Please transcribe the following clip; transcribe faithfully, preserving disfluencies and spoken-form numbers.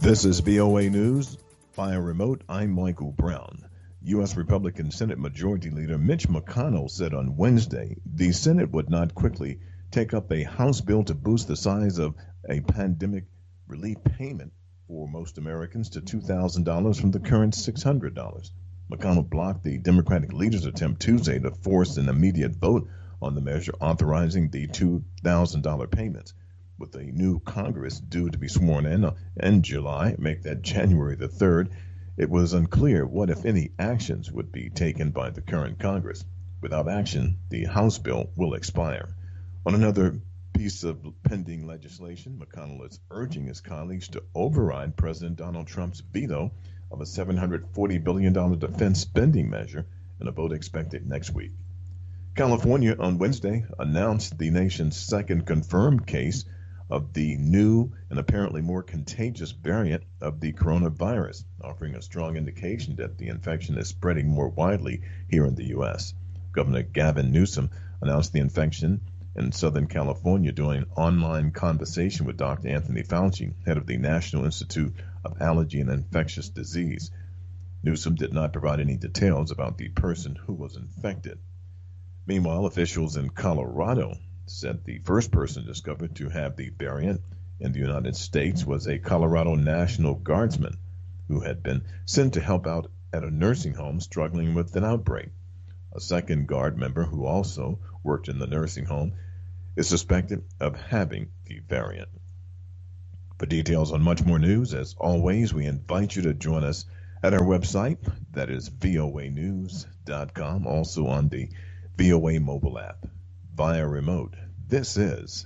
This is V O A News. Via remote, I'm Michael Brown. U S. Republican Senate Majority Leader Mitch McConnell said on Wednesday the Senate would not quickly take up a House bill to boost the size of a pandemic relief payment for most Americans to two thousand dollars from the current six hundred dollars. McConnell blocked the Democratic leader's attempt Tuesday to force an immediate vote on the measure authorizing the two thousand dollars payments. With a new Congress due to be sworn in in July, make that January the third, it was unclear what, if any, actions would be taken by the current Congress. Without action, the House bill will expire. On another piece of pending legislation, McConnell is urging his colleagues to override President Donald Trump's veto of a seven hundred forty billion dollars defense spending measure in a vote expected next week. California on Wednesday announced the nation's second confirmed case of the new and apparently more contagious variant of the coronavirus, offering a strong indication that the infection is spreading more widely here in the U S. Governor Gavin Newsom announced the infection in Southern California during an online conversation with Doctor Anthony Fauci, head of the National Institute of Allergy and Infectious Disease. Newsom did not provide any details about the person who was infected. Meanwhile, officials in Colorado said the first person discovered to have the variant in the United States was a Colorado National Guardsman who had been sent to help out at a nursing home struggling with an outbreak. A second Guard member who also worked in the nursing home is suspected of having the variant. For details on much more news, as always, we invite you to join us at our website, that is V O A news dot com, also on the V O A mobile app. Via remote, this is